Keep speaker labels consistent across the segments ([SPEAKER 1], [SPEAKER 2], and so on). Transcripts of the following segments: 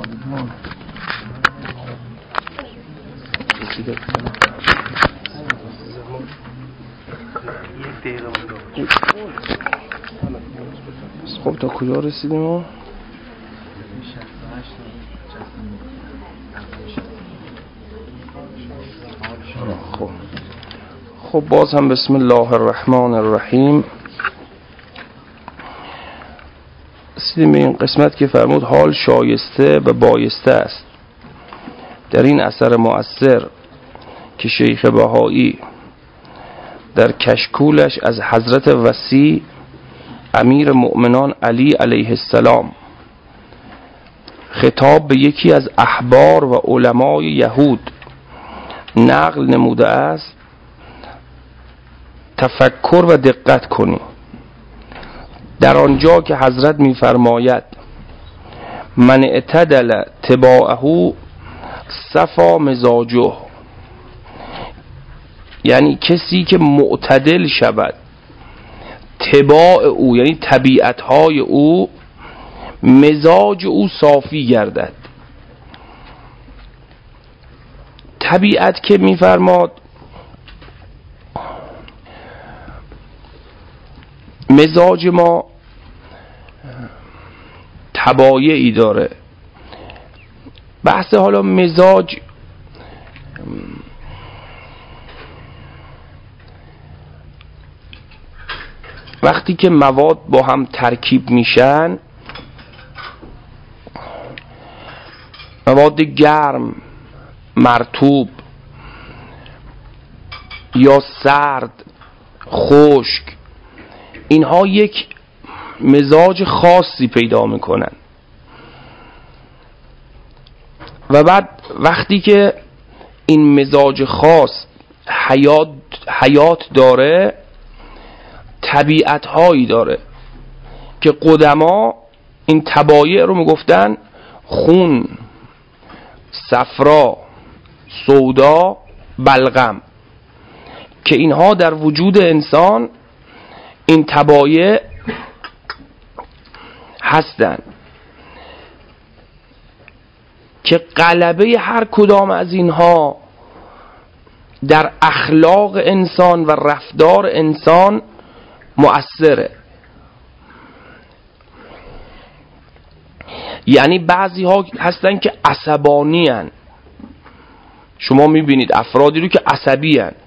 [SPEAKER 1] خب تا کجا رسیدیم ما؟ خب باز هم بسم الله الرحمن الرحیم. رسیدیم به این قسمت که فرمود حال شایسته و بایسته است در این اثر مؤثر که شیخ بهایی در کشکولش از حضرت وصی امیر مؤمنان علی علیه السلام خطاب به یکی از احبار و علمای یهود نقل نموده است تفکر و دقت کنی. در آنجا که حضرت می‌فرماید من اعتدل تباعه صفا مزاجه، یعنی کسی که معتدل شود تباع او یعنی طبیعت‌های او، مزاج او صافی گردد. طبیعت که می‌فرماد مزاج ما تبایعی داره. بحث حالا مزاج وقتی که مواد با هم ترکیب میشن، مواد گرم، مرطوب یا سرد، خشک، اینها یک مزاج خاصی پیدا میکنن و بعد وقتی که این مزاج خاص حیات داره، طبیعت‌هایی داره که قدما این طبایع رو میگفتن خون، صفرا، سودا، بلغم، که اینها در وجود انسان این طبایع هستند که غلبه هر کدام از اینها در اخلاق انسان و رفتار انسان مؤثره. یعنی بعضی ها هستن که عصبانی هن. شما میبینید افرادی رو که عصبی هن.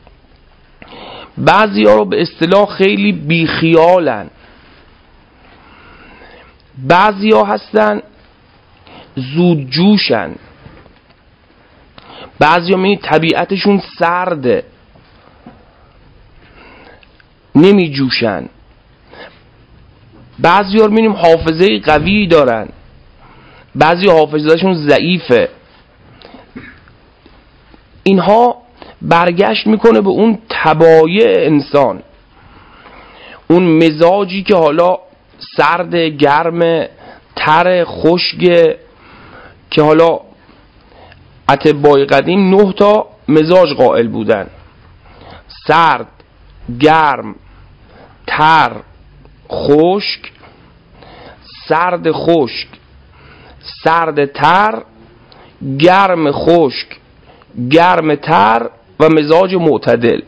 [SPEAKER 1] بعضی ها رو به اصطلاح خیلی بیخیالن. بعضی ها هستن زودجوشن. بعضی ها میبینید طبیعتشون سرده، نمی جوشن. بعضی ها رو میبینیم حافظه قوی دارن، بعضی حافظهشون ضعیفه. اینها برگشت میکنه به اون طبایع انسان، اون مزاجی که حالا سرد، گرم، تر، خشک، که حالا اتباع قدیم 9 تا مزاج قائل بودن: سرد، گرم، تر، خشک، سرد خشک، سرد تر، گرم خشک، گرم تر و مزاج معتدل،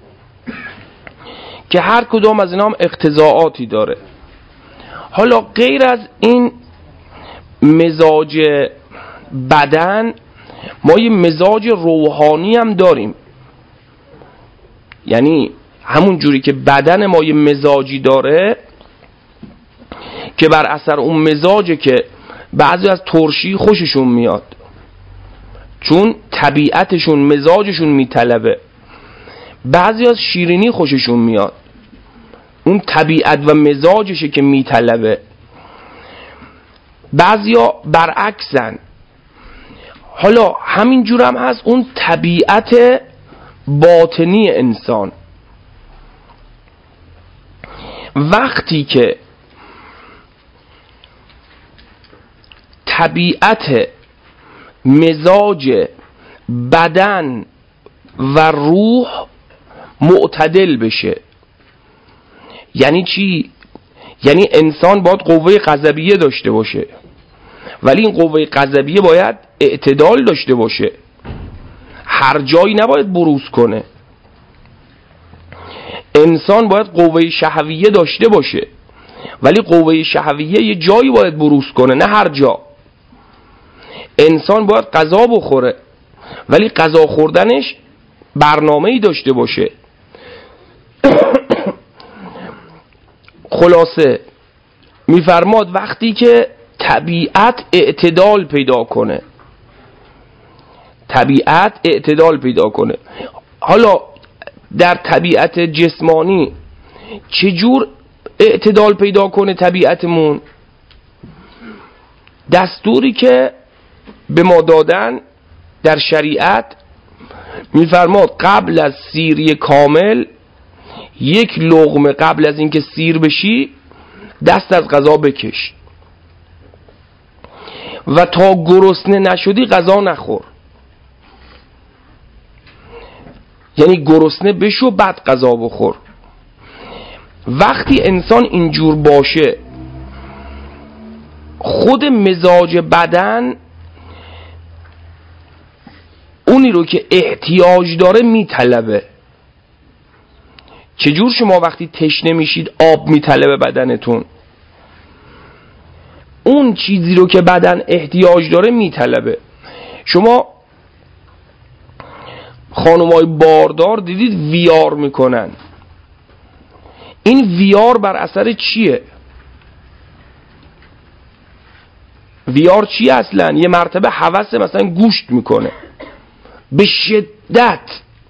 [SPEAKER 1] که هر کدام از اینا هم اقتضاعاتی داره. حالا غیر از این مزاج بدن، ما یه مزاج روحانی هم داریم. یعنی همون جوری که بدن ما یه مزاجی داره که بر اثر اون مزاجه که بعضی از ترشی خوششون میاد، چون طبیعتشون مزاجشون میطلبه. بعضی از شیرینی خوششون میاد، اون طبیعت و مزاجشه که میطلبه. بعضیا برعکسن. حالا همین جور هم هست اون طبیعت باطنی انسان. وقتی که طبیعت مزاج بدن و روح معتدل بشه، یعنی چی؟ یعنی انسان باید قوه غضبیه داشته باشه، ولی این قوه غضبیه باید اعتدال داشته باشه، هر جایی نباید بروز کنه. انسان باید قوه شهویه داشته باشه، ولی قوه شهویه یه جایی باید بروز کنه، نه هر جا. انسان باید غذا بخوره، ولی غذا خوردنش برنامه‌ای داشته باشه. خلاصه میفرماد وقتی که طبیعت اعتدال پیدا کنه، طبیعت اعتدال پیدا کنه. حالا در طبیعت جسمانی چجور اعتدال پیدا کنه طبیعتمون؟ دستوری که به ما دادن در شریعت میفرماد قبل از سیری کامل، یک لقمه قبل از اینکه سیر بشی دست از غذا بکش و تا گرسنه نشدی غذا نخور. یعنی گرسنه بشو بعد غذا بخور. وقتی انسان اینجور باشه، خود مزاج بدن اونی رو که احتیاج داره میطلبه. چجور شما وقتی تشنه میشید آب میطلبه بدنتون؟ اون چیزی رو که بدن احتیاج داره میطلبه. شما خانمای باردار دیدید ویار میکنن. این ویار بر اثر چیه؟ ویار چیه اصلا؟ یه مرتبه هوس مثلا گوشت میکنه به شدت،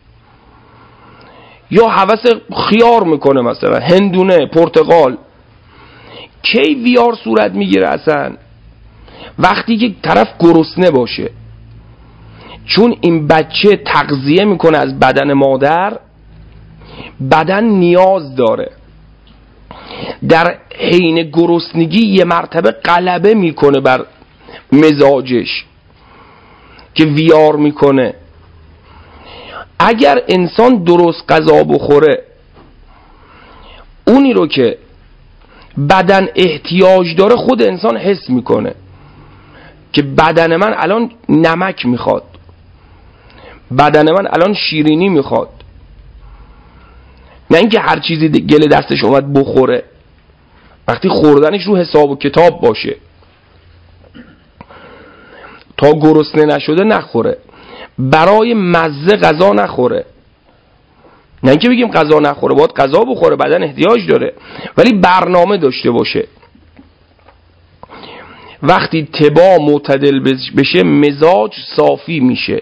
[SPEAKER 1] یا هوس خیار میکنه مثلا هندونه، پرتقال. کی ویار صورت میگیره اصلا؟ وقتی که طرف گرسنه باشه، چون این بچه تغذیه میکنه از بدن مادر، بدن نیاز داره، در حین گرسنگی یه مرتبه غلبه میکنه بر مزاجش که ویار میکنه. اگر انسان درست غذا بخوره، اونی رو که بدن احتیاج داره خود انسان حس میکنه که بدن من الان نمک میخواد، بدن من الان شیرینی میخواد، نه اینکه هر چیزی گل دستش اومد بخوره. وقتی خوردنش رو حساب و کتاب باشه، تا گرسنه نشده نخوره، برای مزه غذا نخوره. نه اینکه بگیم غذا نخوره، باید غذا بخوره، بدن احتیاج داره، ولی برنامه داشته باشه. وقتی طباع معتدل بشه مزاج صافی میشه.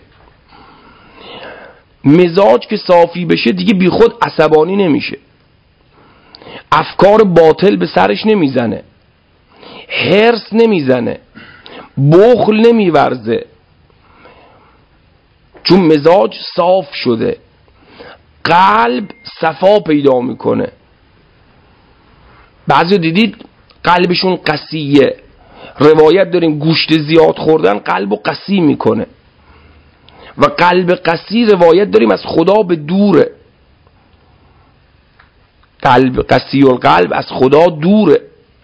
[SPEAKER 1] مزاج که صافی بشه دیگه بی خود عصبانی نمیشه، افکار باطل به سرش نمیزنه، حرص نمیزنه، بخل نمیورزه، چون مزاج صاف شده. قلب صفا پیدا میکنه. بعضی دیدید قلبشون قسیه، روایت داریم گوشت زیاد خوردن قلب رو قسی میکنه، و قلب قسی روایت داریم از خدا به دوره. قلب قسی و قلب از خدا دوره.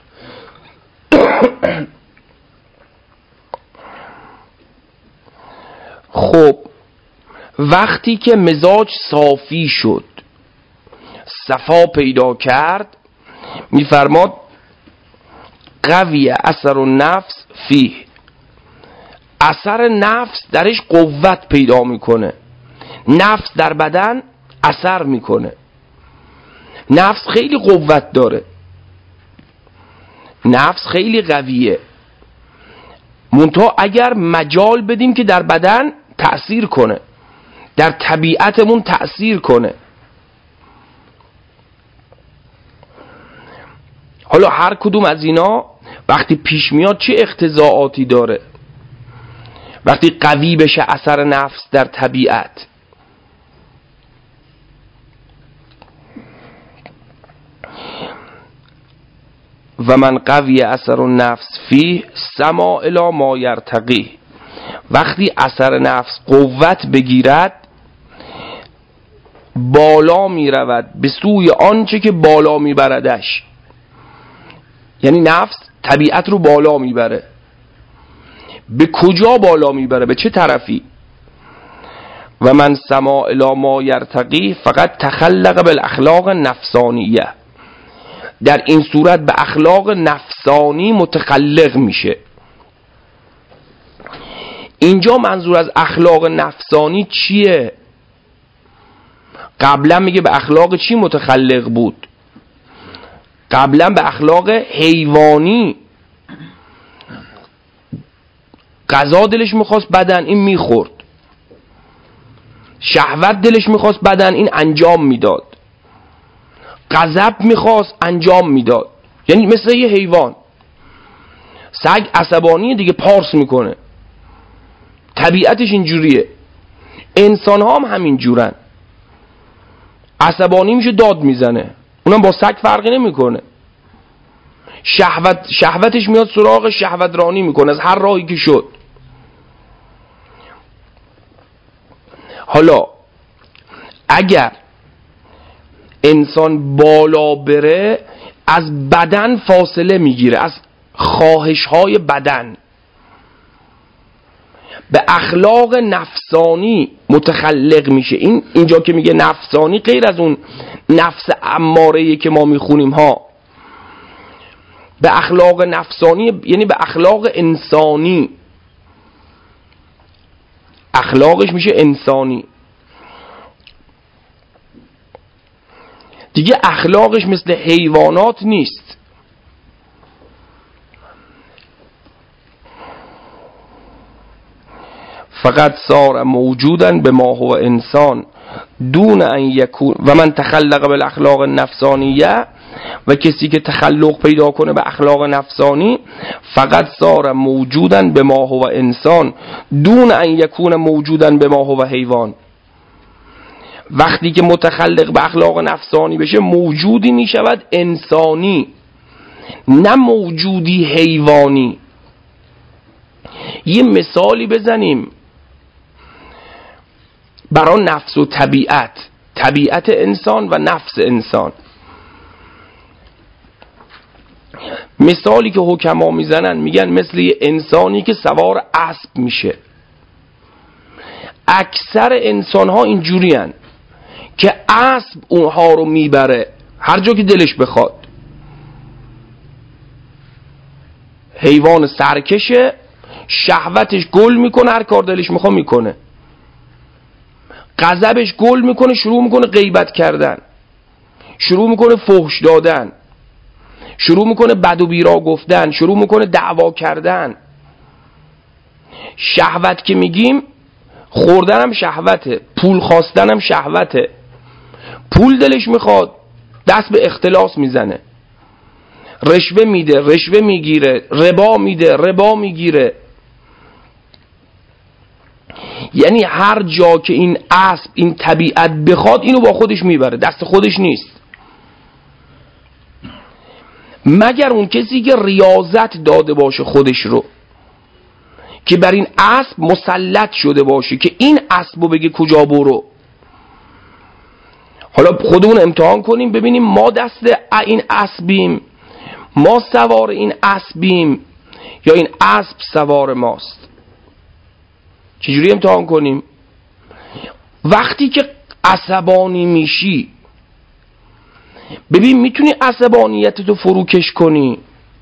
[SPEAKER 1] خب وقتی که مزاج صافی شد، صفا پیدا کرد، میفرماد قوی اثر النفس فیه، اثر نفس درش قوت پیدا میکنه. نفس در بدن اثر میکنه. نفس خیلی قوت داره، نفس خیلی قویه، منتها اگر مجال بدیم که در بدن تأثیر کنه، در طبیعتمون تأثیر کنه. حالا هر کدوم از اینا وقتی پیش میاد چه اقتضاعاتی داره؟ وقتی قوی بشه اثر نفس در طبیعت، و من قوی اثر النفس فیه سما الی ما یرتقی، وقتی اثر نفس قوت بگیرد بالا می رود به سوی آنچه که بالا می بردش. یعنی نفس طبیعت رو بالا می بره. به کجا بالا میبره، به چه طرفی. و من سما الی ما یرتقی فقط تخلق بالاخلاق نفسانیه، در این صورت به اخلاق نفسانی متخلق میشه. اینجا منظور از اخلاق نفسانی چیه؟ قبلا میگه به اخلاق چی متخلق بود؟ قبلا به اخلاق حیوانی. غذا دلش میخواست بدن، این میخورد. شهوت دلش میخواست بدن، این انجام میداد. غضب میخواست، انجام میداد. یعنی مثل یه حیوان. سگ عصبانی دیگه، پارس میکنه، طبیعتش اینجوریه. انسان ها هم همین جورن، عصبانی میشه داد میزنه، اونم با سگ فرقی نمیکنه. شهوتش میاد سراغ، شهوت رانی میکنه از هر راهی که شد. حالا اگر انسان بالا بره از بدن فاصله میگیره، از خواهشهای بدن، به اخلاق نفسانی متخلق میشه. اینجا که میگه نفسانی غیر از اون نفس اماره‌ای که ما میخونیم ها، به اخلاق نفسانی یعنی به اخلاق انسانی، اخلاقش میشه انسانی دیگه، اخلاقش مثل حیوانات نیست. فقط صار موجودا به ما هو انسان دون ان یکون و من تخلق بالاخلاق النفسانیه، و کسی که تخلق پیدا کنه به اخلاق نفسانی فقط صار موجودا به ما هو انسان دون ان یکون موجودا به ما هو حیوان. وقتی که متخلق به اخلاق نفسانی بشه موجودی میشود انسانی، نه موجودی حیوانی. یه مثالی بزنیم برای نفس و طبیعت انسان و نفس انسان. مثالی که حکما میزنن میگن مثل یه انسانی که سوار اسب میشه. اکثر انسان ها اینجوری هن که اسب اونها رو میبره هر جا که دلش بخواد. حیوان سرکشه، شهوتش گل میکنه، هر کار دلش میخواد میکنه. غضبش گل میکنه، شروع میکنه غیبت کردن، شروع میکنه فحش دادن، شروع میکنه بد و بیرا گفتن، شروع میکنه دعوا کردن. شهوت که میگیم خوردن هم شهوته، پول خواستن هم شهوته. پول دلش میخواد، دست به اختلاس میزنه، رشوه میده، رشوه میگیره، ربا میده، ربا میگیره. یعنی هر جا که این اسب، این طبیعت بخواد اینو با خودش میبره، دست خودش نیست. مگر اون کسی که ریاضت داده باشه خودش رو، که بر این اسب مسلط شده باشه که این اسبو بگه کجا برو. حالا خودمون امتحان کنیم ببینیم ما دست این اسبیم، ما سوار این اسبیم یا این اسب سوار ماست. چجوری امتحان کنیم؟ وقتی که عصبانی میشی ببین میتونی عصبانیتتو فروکش کنی.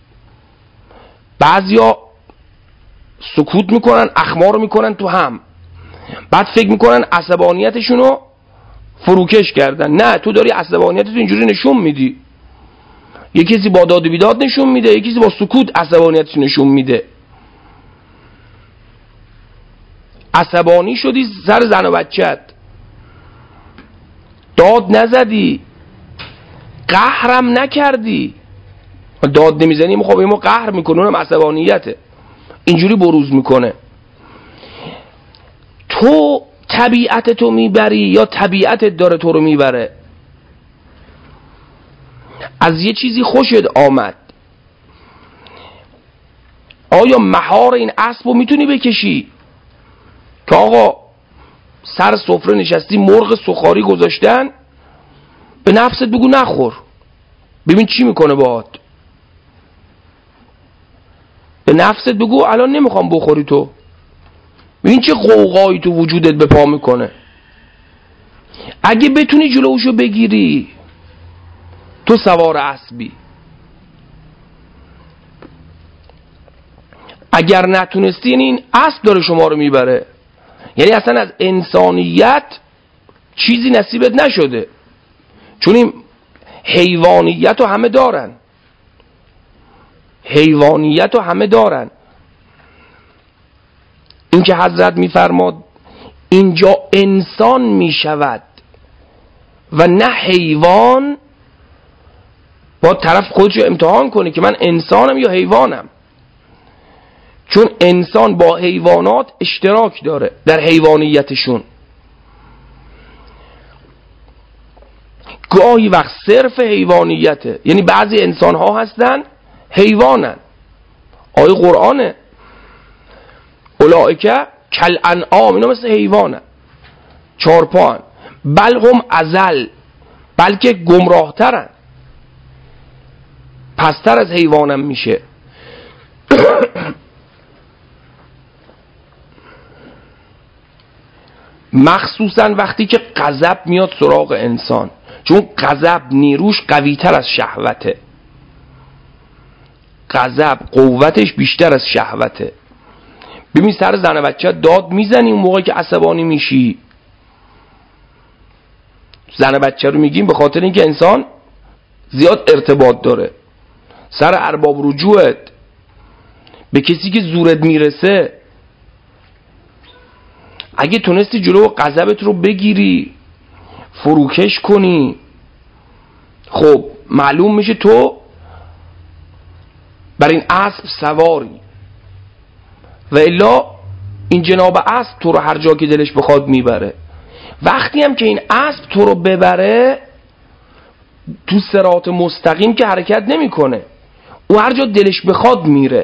[SPEAKER 1] بعضیا سکوت میکنن، اخمار میکنن تو هم، بعد فکر میکنن عصبانیتشونو فروکش کردن. نه، تو داری عصبانیتتو اینجوری نشون میدی. یه کسی با داد و بیداد نشون میده، یه کسی با سکوت عصبانیتش نشون میده. عصبانی شدی سر زن و بچت، داد نزدی، قهرم نکردی. داد نمیزنی خب ما قهر میکنه، اونم عصبانیته، اینجوری بروز میکنه. تو طبیعتتو میبری یا طبیعتت داره تو رو میبره؟ از یه چیزی خوشت آمد، آیا مهار این اسبو میتونی بکشی؟ که آقا سر سفره نشستی، مرغ سوخاری گذاشتن، به نفست بگو نخور، ببین چی میکنه باهات. به نفست بگو الان نمیخوام بخوری تو. ببین چه قوقایی تو وجودت به پا میکنه. اگه بتونی جلوشو بگیری، تو سوار اسبی. اگر نتونستی، این اسب داره شما رو میبره. یعنی اصلا از انسانیت چیزی نصیبت نشده، چون این حیوانیت رو همه دارن. حیوانیت رو همه دارن. این که حضرت میفرماد اینجا انسان میشود و نه حیوان، با طرف خودش رو امتحان کنه که من انسانم یا حیوانم. چون انسان با حیوانات اشتراک داره در حیوانیتشون. گاهی وقت صرف حیوانیته، یعنی بعضی انسان ها هستن حیوانن. آیه قرآنه اولئک کالانعام، اینا مثل حیوانن، چارپان. بل هم اضل، بلکه گمراه ترن، پستر از حیوانم میشه. مخصوصا وقتی که غضب میاد سراغ انسان، چون غضب نیروش قوی تر از شهوته. غضب قوتش بیشتر از شهوته. ببین سر زن بچه داد میزنی اون موقع که عصبانی میشی. زن بچه رو میگیم به خاطر اینکه انسان زیاد ارتباط داره. سر ارباب رجوعت، به کسی که زورت میرسه، اگه تونستی جلو غضبت رو بگیری، فروکش کنی، خب معلوم میشه تو بر این اسب سواری. و الا این جناب اسب تو رو هر جا که دلش بخواد میبره. وقتی هم که این اسب تو رو ببره، تو صراط مستقیم که حرکت نمیکنه، او هر جا دلش بخواد میره.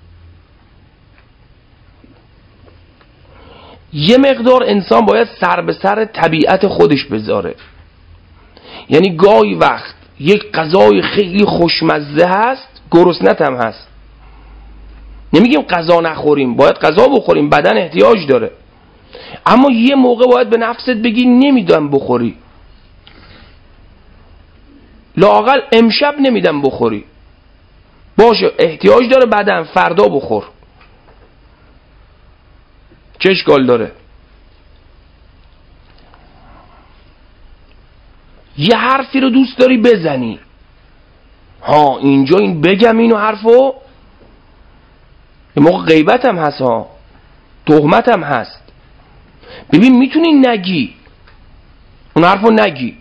[SPEAKER 1] یه مقدار انسان باید سر به سر طبیعت خودش بذاره. یعنی گاهی وقت یک غذای خیلی خوشمزه هست، گرسنت هم هست. نمیگیم غذا نخوریم، باید غذا بخوریم، بدن احتیاج داره. اما یه موقع باید به نفست بگی نمیدم بخوری، لااقل امشب نمیدم بخوری، باشه احتیاج داره بدن، فردا بخور، چه اشکال داره؟ یه حرفی رو دوست داری بزنی، ها اینجا این بگم اینو حرفو، یه موقع غیبت هم هست، ها تهمت هم هست. ببین میتونی نگی، اون حرفو نگی.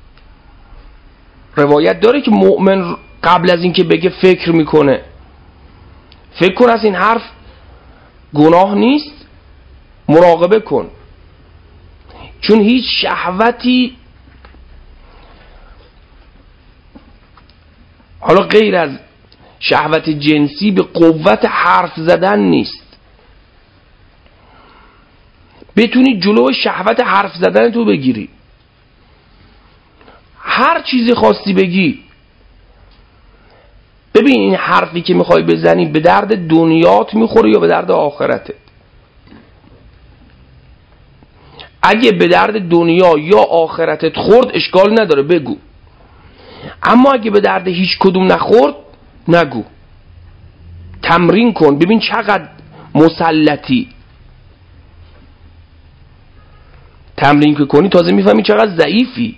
[SPEAKER 1] روایت داره که مؤمن قبل از اینکه بگه فکر میکنه، فکر کن از این حرف گناه نیست، مراقبه کن. چون هیچ شهوتی حالا غیر از شهوت جنسی به قوت حرف زدن نیست. بتونی جلو شهوت حرف زدن تو بگیری، هر چیزی خواستی بگی. ببین این حرفی که میخوای بزنی به درد دنیات میخوره یا به درد آخرتت. اگه به درد دنیا یا آخرتت خورد اشکال نداره بگو، اما اگه به درد هیچ کدوم نخورد نگو. تمرین کن ببین چقدر مسلطی. تمرین که کنی تازه میفهمی چقدر ضعیفی.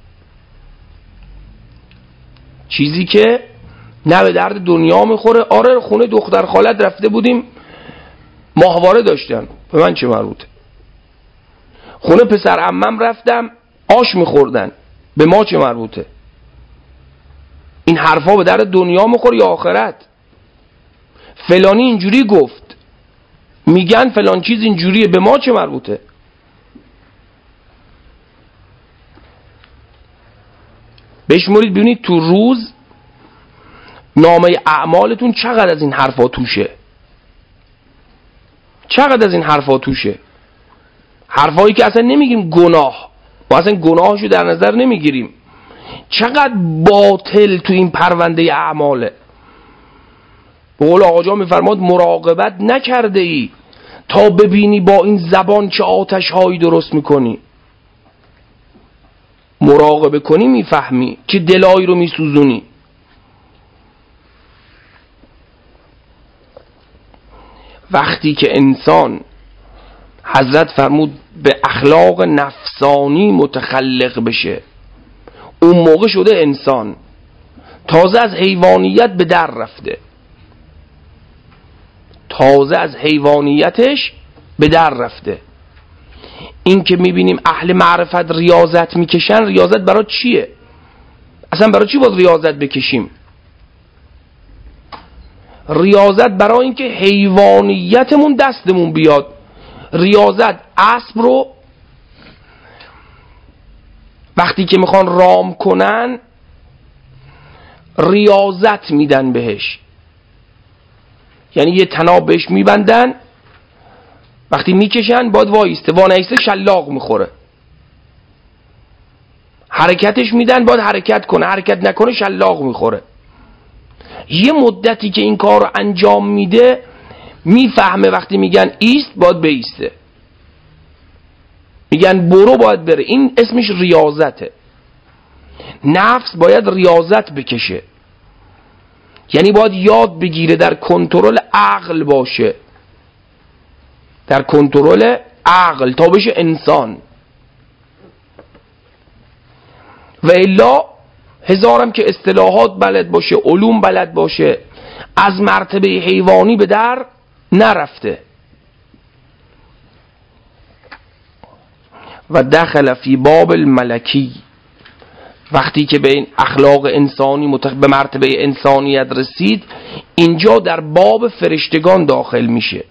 [SPEAKER 1] چیزی که نه به درد دنیا میخوره. آره خونه دختر خالت رفته بودیم ماهواره داشتن، به من چه مربوطه؟ خونه پسر عمم رفتم آش میخوردن، به ما چه مربوطه؟ این حرفا به درد دنیا میخوره یا آخرت؟ فلانی اینجوری گفت، میگن فلان چیز اینجوریه، به ما چه مربوطه؟ بشمرید ببینید تو روز نامه اعمالتون چقدر از این حرفا توشه. چقدر از این حرفا توشه. حرفایی که اصلا نمیگیم گناه، ما اصلا گناهشو در نظر نمیگیریم. چقدر باطل تو این پرونده اعماله. به قول آقا جان میفرماد مراقبت نکرده ای تا ببینی با این زبان چه آتش هایی درست میکنی. مراقبه کنی میفهمی چه دلایی رو میسوزونی. وقتی که انسان حضرت فرمود به اخلاق نفسانی متخلق بشه، اون موقع شده انسان، تازه از حیوانیت به در رفته، تازه از حیوانیتش به در رفته. این که میبینیم اهل معرفت ریاضت میکشن، ریاضت برای چیه؟ اصلا برای چی باید ریاضت بکشیم؟ ریاضت برای اینکه حیوانیتمون دستمون بیاد. ریاضت اسب رو وقتی که میخوان رام کنن ریاضت میدن بهش، یعنی یه طناب بهش میبندن، وقتی میکشن باید وایسته، وانایسته شلاق میخوره. حرکتش میدن باید حرکت کنه، حرکت نکنه شلاق میخوره. یه مدتی که این کار رو انجام میده میفهمه وقتی میگن ایست باید بیسته، میگن برو باید بره. این اسمش ریاضته. نفس باید ریاضت بکشه، یعنی باید یاد بگیره در کنترل عقل باشه، در کنترل عقل تا بشه انسان. و الا هزارم که اصطلاحات بلد باشه، علوم بلد باشه، از مرتبه حیوانی به در نرفته. و دخل فی باب الملکی، وقتی که به این اخلاق انسانی به مرتبه انسانیت رسید، اینجا در باب فرشتگان داخل میشه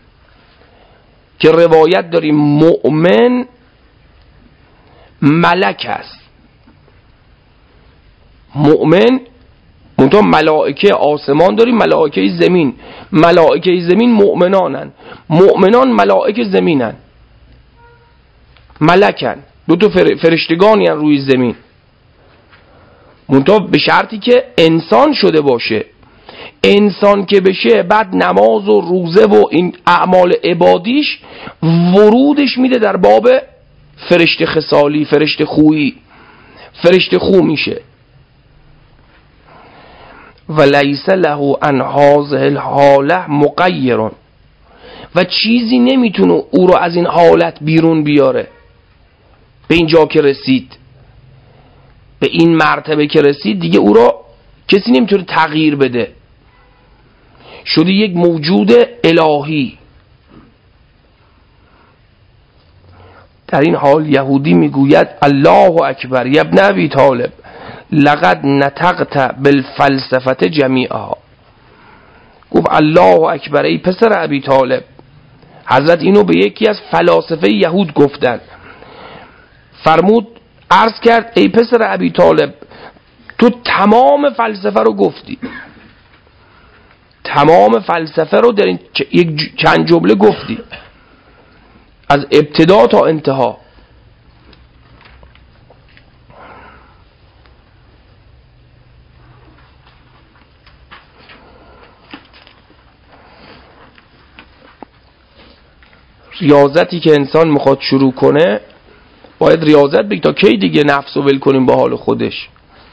[SPEAKER 1] که روایت داریم مؤمن ملک است. مؤمن منتها ملائکه آسمان داریم، ملائکه زمین. ملائکه زمین مؤمنانن، مؤمنان ملائکه زمینن، ملکن، دو تا فرشتگانی هن روی زمین. منتها به شرطی که انسان شده باشه. انسان که بشه بعد نماز و روزه و این اعمال عبادیش ورودش میده در باب فرشته خصالی، فرشته خویی، فرشته خو میشه. و لیس له عن هذه الحاله مغیر، و چیزی نمیتونه او رو از این حالت بیرون بیاره. به اینجا که رسید، به این مرتبه که رسید، دیگه او رو کسی نمیتونه تغییر بده، شده یک موجود الهی. در این حال یهودی میگوید الله اکبر یا ابن ابی طالب لقد نطقت بالفلسفه جمیعها. گفت الله اکبر ای پسر ابی طالب. حضرت اینو به یکی از فلاسفه یهود گفتن. فرمود عرض کرد ای پسر ابی طالب تو تمام فلسفه رو گفتی، تمام فلسفه رو در این چند جمله گفتی، از ابتدا تا انتها. ریاضتی که انسان میخواد شروع کنه باید ریاضت بگی تا کی دیگه نفس رو ول کنیم با حال خودش.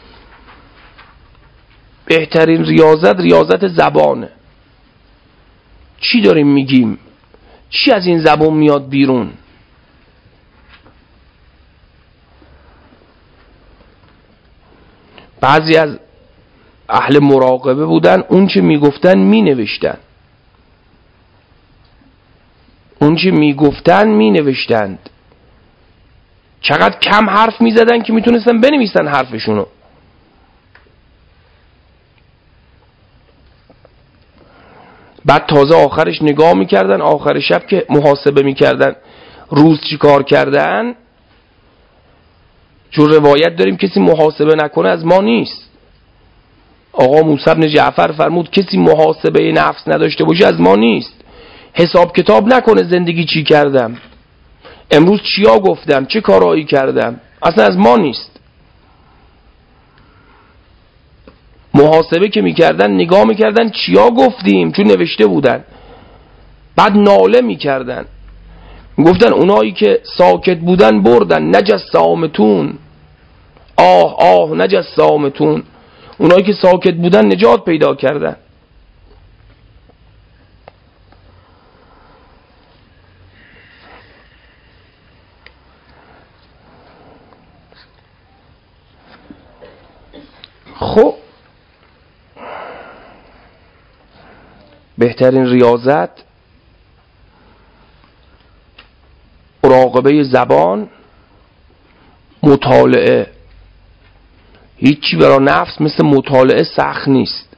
[SPEAKER 1] بهترین ریاضت ریاضت زبانه. چی داریم میگیم؟ چی از این زبان میاد بیرون؟ بعضی از اهل مراقبه بودن اون چه میگفتن مینوشتن، اون چه میگفتن مینوشتند. چقدر کم حرف میزدن که میتونستن بنویسن حرفشونو. بعد تازه آخرش نگاه میکردن، آخر شب که محاسبه میکردن روز چی کار کردن. چون روایت داریم کسی محاسبه نکنه از ما نیست. آقا موسی بن جعفر فرمود کسی محاسبه نفس نداشته باشه از ما نیست. حساب کتاب نکنه زندگی چی کردم، امروز چیا گفتم، چه کارایی کردم، اصلا از ما نیست. محاسبه که میکردن نگاه میکردن چیا گفتیم، چون نوشته بودن. بعد ناله میکردن، گفتن اونایی که ساکت بودن بردن، نجس سامتون، آه آه نجس سامتون. اونایی که ساکت بودن نجات پیدا کردن. خب بهترین ریاضت مراقبه زبان، مطالعه. هیچی برای نفس مثل مطالعه سخت نیست.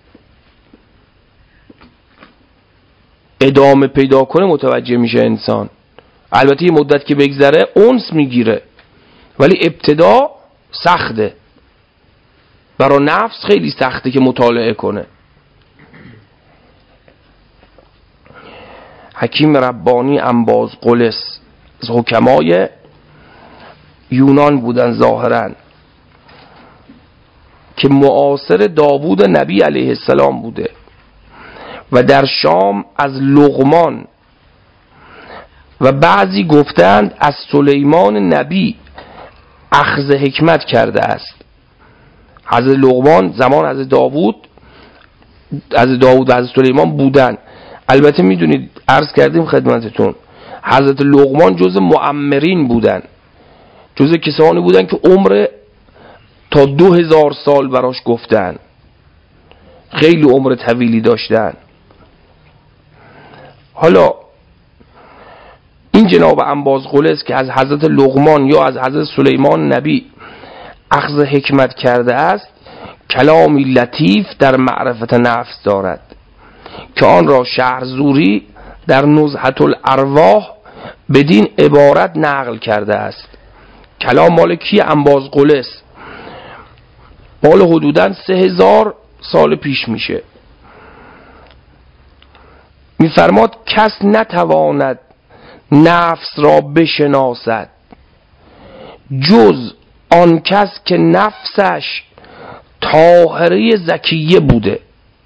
[SPEAKER 1] ادامه پیدا کنه متوجه میشه انسان. البته یه مدت که بگذره انس میگیره، ولی ابتدا سخته. برای نفس خیلی سخته که مطالعه کنه. حکیم ربانی انباز قلس از حکمای یونان بودن ظاهرا، که معاصر داوود نبی علیه السلام بوده و در شام از لقمان و بعضی گفتند از سلیمان نبی اخذ حکمت کرده است. حضرت لقمان زمان از داوود و از سلیمان بودن. البته میدونید عرض کردیم خدمتتون حضرت لقمان جز معمرین بودن، جز کسانی بودن که عمر تا 2000 سال براش گفتن، خیلی عمر طویلی داشتن. حالا این جناب انباز قلس که از حضرت لقمان یا از حضرت سلیمان نبی اخذ حکمت کرده است، کلامی لطیف در معرفت نفس دارد که آن را شهرزوری در نزهة الارواح بدین عبارت نقل کرده است. کلام مال کی؟ انباز قلس. مال حدوداً 3000 سال پیش میشه. میفرماد کس نتواند نفس را بشناسد جز آن کس که نفسش طاهره زکیه بوده،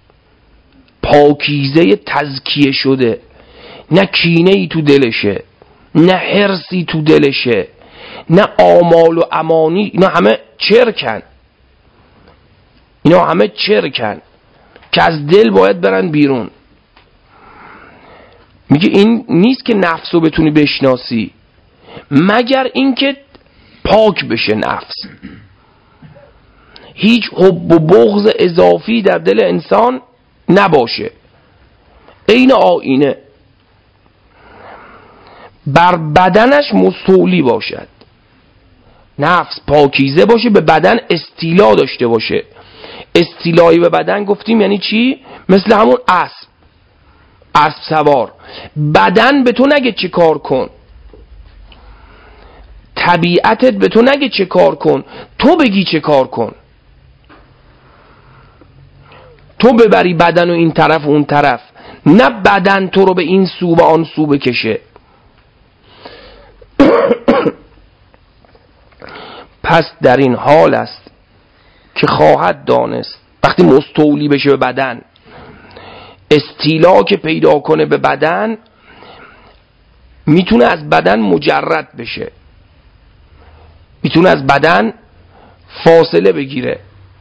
[SPEAKER 1] پاکیزه تزکیه شده، نه کینه ای تو دلشه، نه حرصی تو دلشه، نه آمال و امانی. اینا همه چرکن که از دل باید برن بیرون. میگه این نیست که نفس رو بتونی بشناسی مگر اینکه پاک بشه نفس، هیچ حب و بغض اضافی در دل انسان نباشه، عین آینه بر بدنش مستولی باشد. نفس پاکیزه باشه، به بدن استیلا داشته باشه. استیلایی به بدن گفتیم یعنی چی؟ مثل همون اسب سوار. بدن به تو نگه چه کار کن، طبیعتت به تو نگه چه کار کن، تو بگی چه کار کن. تو ببری بدن و این طرف و اون طرف، نه بدن تو رو به این سو و آن سو بکشه. پس در این حال است که خواهد دانست وقتی مستولی بشه به بدن، استیلا که پیدا کنه به بدن، میتونه از بدن مجرد بشه، میتونه از بدن فاصله بگیره.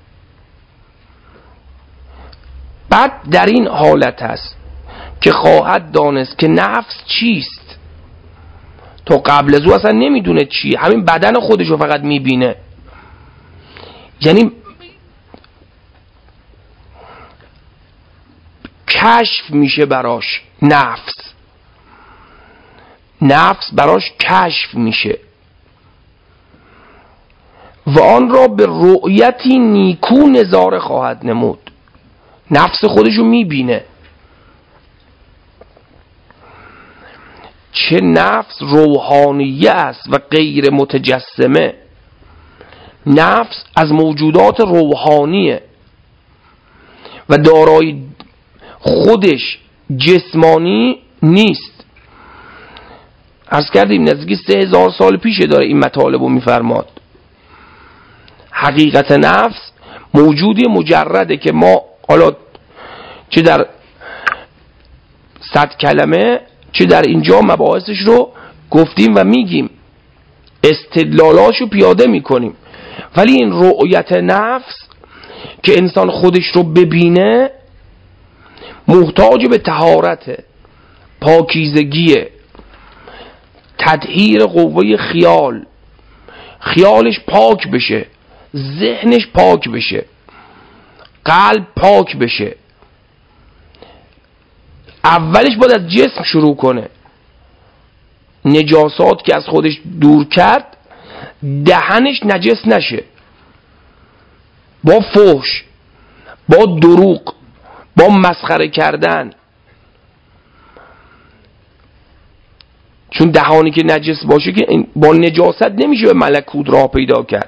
[SPEAKER 1] بعد در این حالت است که خواهد دانست که نفس چیست. تو قبل از او اصلا نمیدونه چی، همین بدن خودشو فقط میبینه. یعنی کشف میشه براش نفس براش کشف میشه و آن را به رؤیتی نیکو نظاره خواهد نمود. نفس خودشو میبینه. چه نفس روحانیه است و غیر متجسمه. نفس از موجودات روحانیه و دارای خودش جسمانی نیست. عرض کردیم نزدیک 3000 سال پیشه داره این مطالب رو میفرماد. حقیقت نفس موجودی مجرده که ما حالا چه در 100 کلمه چه در اینجا مباحثش رو گفتیم و میگیم، استدلالاشو پیاده میکنیم. ولی این رؤیت نفس که انسان خودش رو ببینه محتاج به طهارت، پاکیزگی، تطهیر قوه خیال، خیالش پاک بشه، ذهنش پاک بشه، قلب پاک بشه. اولش باید از جسم شروع کنه، نجاسات که از خودش دور کرد دهنش نجس نشه با فحش، با دروغ، با مسخره کردن. چون دهانی که نجس باشه که با نجاست نمیشه به ملکوت راه پیدا کرد.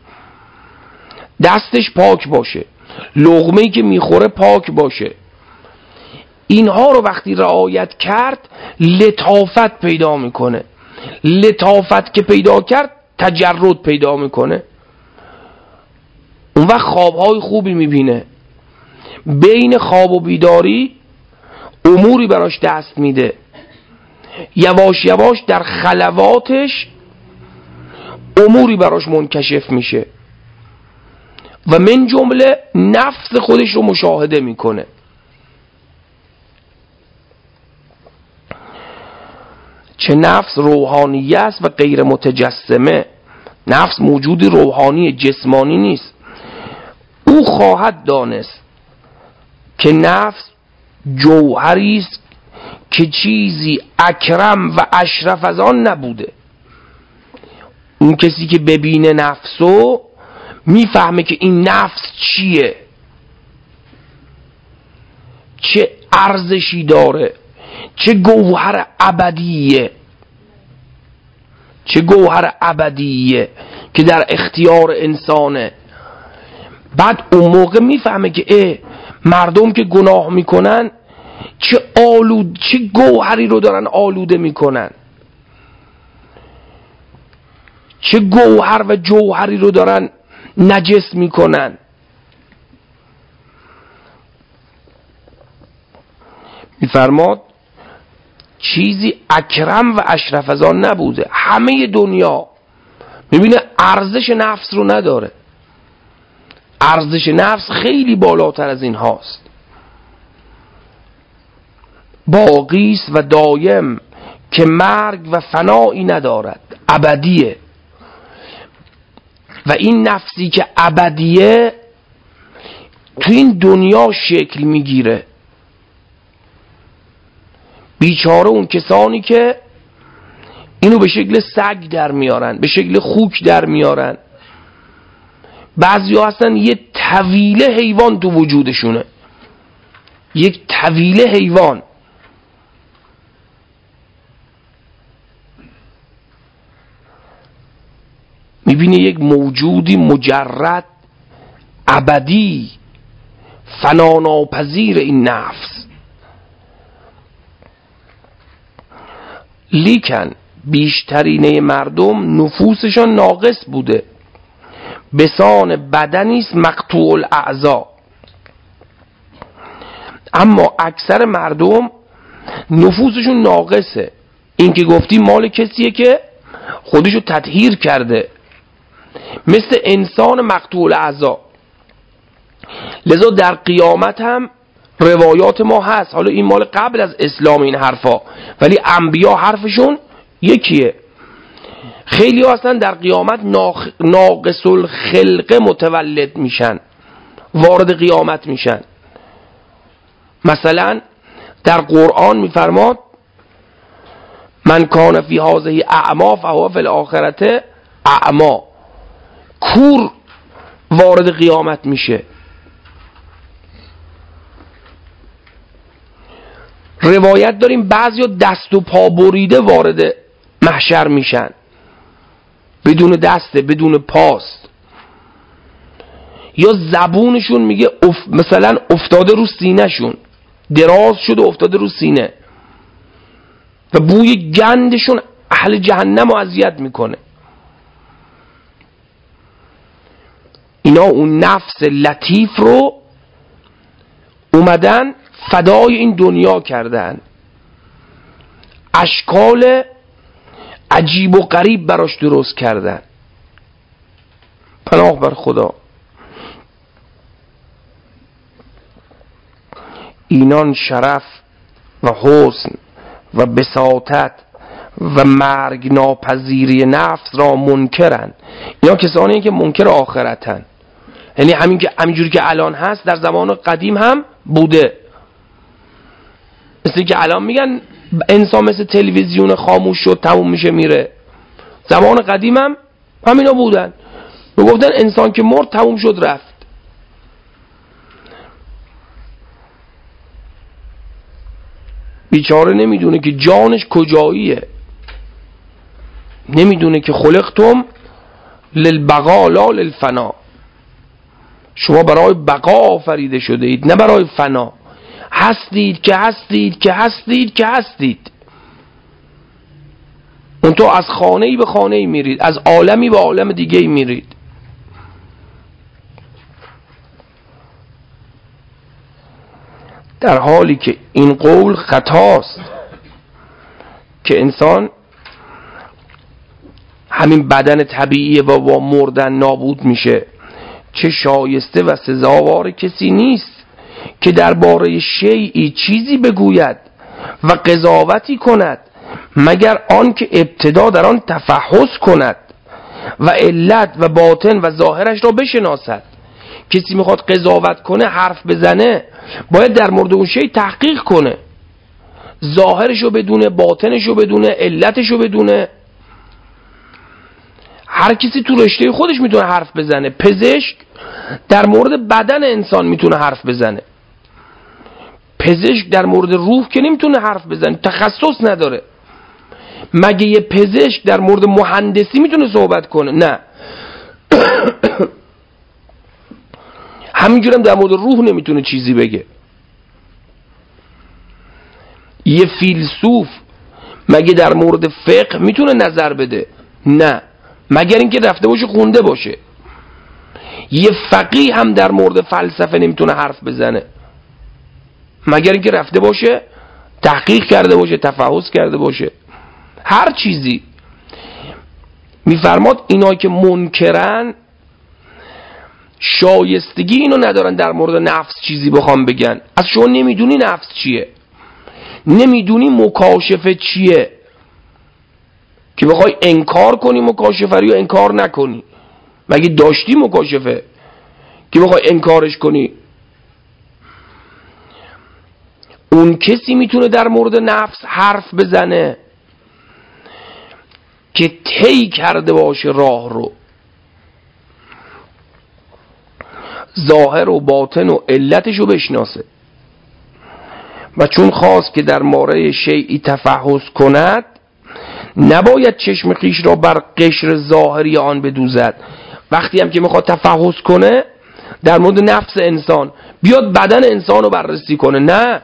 [SPEAKER 1] دستش پاک باشه، لقمه‌ای که میخوره پاک باشه. اینها رو وقتی رعایت کرد لطافت پیدا میکنه. لطافت که پیدا کرد تجرد پیدا میکنه. اون وقت خوابهای خوبی میبینه، بین خواب و بیداری اموری براش دست میده، یواش یواش در خلواتش اموری براش منکشف میشه و من جمله نفس خودش رو مشاهده میکنه. چه نفس روحانیه است و غیر متجسمه. نفس موجودی روحانی جسمانی نیست. او خواهد دانست که نفس جوهری است که چیزی اکرم و اشرف از آن نبوده. اون کسی که ببینه نفسو میفهمه که این نفس چیه، چه ارزشی داره، چه گوهر ابدیه، چه گوهر ابدیه که در اختیار انسانه. بعد اون موقع میفهمه که مردم که گناه میکنن چه گوهری رو دارن آلوده میکنن، چه گوهر و جوهری رو دارن نجس میکنن. میفرماد چیزی اکرم و اشرف از آن نبوده. همه دنیا میبینه ارزش نفس رو نداره. ارزش نفس خیلی بالاتر از این هاست. باقیست و دایم که مرگ و فنایی ندارد، ابدیه. و این نفسی که ابدیه تو این دنیا شکل میگیره. بیچاره اون کسانی که اینو به شکل سگ در میارن، به شکل خوک در میارن. بعضی ها هستن یه طویله حیوان تو وجودشونه، یک طویله حیوان. میبینی یک موجودی مجرد ابدی فناناپذیر این نفس. لیکن بیشترینه مردم نفوسشان ناقص بوده، بسان بدنیست مقطوع الاعضا. اما اکثر مردم نفوسشون ناقصه. این که گفتیم مال کسیه که خودشو تطهیر کرده، مثل انسان مقطوع الاعضا. لذا در قیامت هم روایات ما هست، حالا این مال قبل از اسلام این حرفا، ولی انبیا حرفشون یکیه. خیلی ها هستن در قیامت ناقص الخلقه متولد میشن، وارد قیامت میشن. مثلا در قرآن میفرماد من کان فی هذه اعما فهو فی الاخرته اعما. کور وارد قیامت میشه. روایت داریم بعضیا دست و پا بریده وارد محشر میشن، بدون دسته، بدون پاست. یا زبونشون میگه مثلا افتاده رو سینه شون، دراز شده افتاده رو سینه و بوی گندشون اهل جهنم رو اذیت میکنه. اینا اون نفس لطیف رو اومدن فدای این دنیا کردن، اشکال عجیب و غریب براش درست کردن. پناه بر خدا. اینان شرف و حسن و بساطت و مرگ ناپذیری نفس را منکرن. اینا کسانی هستند که منکر آخرتن، یعنی همینجوری که الان هست در زمان قدیم هم بوده. مثل که الان میگن انسان مثل تلویزیون خاموش شد تموم میشه میره، زمان قدیم هم همینا بودن، میگفتن انسان که مرد تموم شد رفت. بیچاره نمیدونه که جانش کجاییه، نمیدونه که خلقتم للبقا لا للفنا، شما برای بقا آفریده شده اید نه برای فنا. هستید که هستید که هستید که هستید. اون تو از خانه‌ای به خانه‌ای میرید، از عالمی به عالم دیگه‌ای میرید. در حالی که این قول خطاست که انسان همین بدن طبیعی و با مردن نابود میشه. چه شایسته و سزاوار کسی نیست که درباره شیئی چیزی بگوید و قضاوتی کند مگر آن که ابتدا در آن تفحص کند و علت و باطن و ظاهرش را بشناسد. کسی میخواد قضاوت کنه، حرف بزنه، باید در مورد اون شی تحقیق کنه، ظاهرشو بدونه، باطنشو بدونه، علتشو بدونه. هر کسی تو رشته خودش میتونه حرف بزنه. پزشک در مورد بدن انسان میتونه حرف بزنه، پزشک در مورد روح که نمیتونه حرف بزنه، تخصص نداره. مگه یه پزشک در مورد مهندسی میتونه صحبت کنه؟ نه. همینجورم در مورد روح نمیتونه چیزی بگه. یه فیلسوف مگه در مورد فقه میتونه نظر بده؟ نه، مگر اینکه رفته باشه خونده باشه. یه فقیه هم در مورد فلسفه نمیتونه حرف بزنه مگر اینکه رفته باشه تحقیق کرده باشه، تفحص کرده باشه. هر چیزی میفرماد اینا که منکرن شایستگی اینو ندارن در مورد نفس چیزی بخوام بگن. از شما نمیدونی نفس چیه، نمیدونی مکاشفه چیه که بخوای انکار کنی مکاشفه رو یا انکار نکنی. مگه داشتی مکاشفه که بخوای انکارش کنی؟ اون کسی میتونه در مورد نفس حرف بزنه که طی کرده باشه راه رو، ظاهر و باطن و علتش رو بشناسه. و چون خواست که در مورد شیئی تفحص کند نباید چشم خویش را بر قشر ظاهری آن بدوزد. وقتی هم که میخواد تفحص کنه در مورد نفس انسان، بیاد بدن انسان رو بررسی کنه. نه،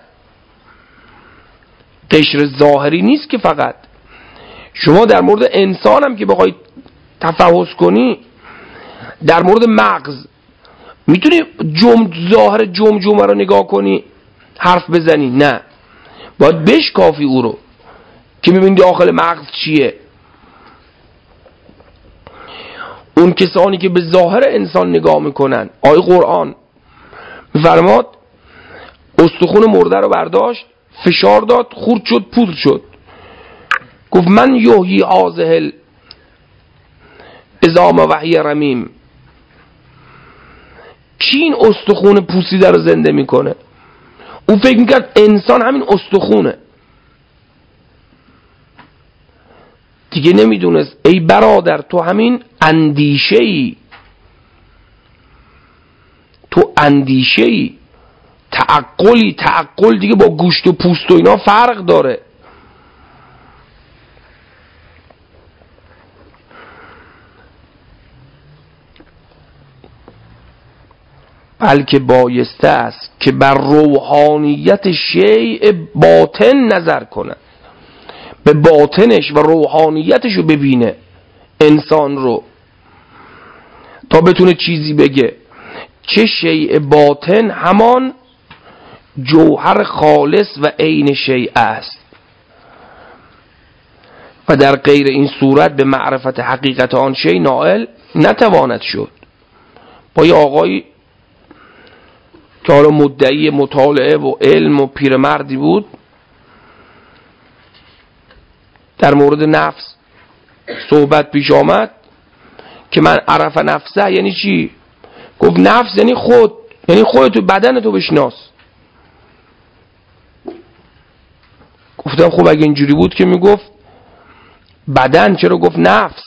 [SPEAKER 1] قشر ظاهری نیست که فقط. شما در مورد انسان هم که بخوای تفحص کنی، در مورد مغز میتونی ظاهر جمجمه رو نگاه کنی حرف بزنی؟ نه، باید بشکافی او رو که ببینی داخل مغز چیه. اون کسانی که به ظاهر انسان نگاه میکنن، آیه قرآن میفرماد استخون مرده رو برداشت، فشار داد، خورد شد، پودر شد. گفت من یحیی هذه العظام و هی رمیم. کی این استخون پوسیده رو زنده میکنه؟ او فکر میکرد انسان همین استخونه. دیگه نمیدونست. ای برادر تو همین اندیشه‌ای، تو اندیشه‌ای، تعقلی. تعقل دیگه با گوشت و پوست و اینا فرق داره. بلکه بایسته است که بر روحانیت شیء باطن نظر کنه، به باطنش و روحانیتش رو ببینه انسان رو، تا بتونه چیزی بگه. چه شیء باطن همان جوهر خالص و عین شیء است و در غیر این صورت به معرفت حقیقت آن شیء نائل نتواند شد. با یه آقایی که حالا مدعی مطالعه و علم و پیرمردی بود، در مورد نفس صحبت پیش آمد که من عرف نفسه یعنی چی؟ گفت نفس یعنی خود، یعنی خودتو، بدنتو بشناس. گفتم خب اگه اینجوری بود که میگفت بدن، چرا گفت نفس؟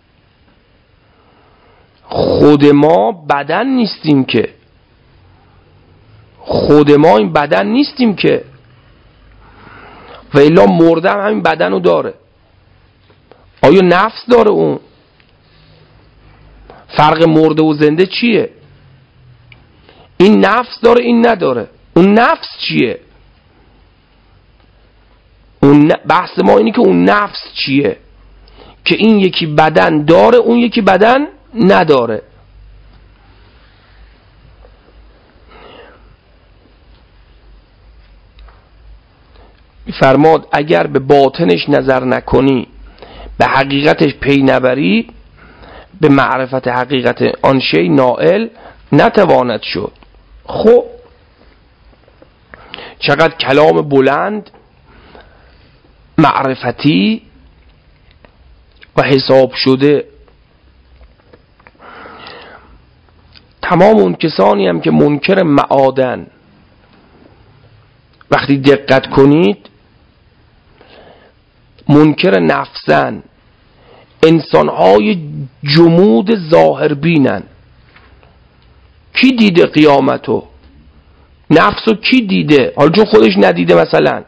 [SPEAKER 1] خود ما بدن نیستیم که، خود ما این بدن نیستیم که، و الا مرده هم همین بدن رو داره. آیا نفس داره اون؟ فرق مرده و زنده چیه؟ این نفس داره این نداره. اون نفس چیه؟ بحث ما اینی که اون نفس چیه که این یکی بدن داره اون یکی بدن نداره. می‌فرماد اگر به باطنش نظر نکنی، به حقیقتش پی نبری، به معرفت حقیقت آن شی نائل نتواند شد. خب چقدر کلام بلند، معرفتی و حساب شده. تمام اون کسانی هم که منکر معادن، وقتی دقت کنید منکر نفسن، انسانهای جمود ظاهر بینن. کی دیده قیامتو؟ نفسو کی دیده؟ حالا چون خودش ندیده. مثلا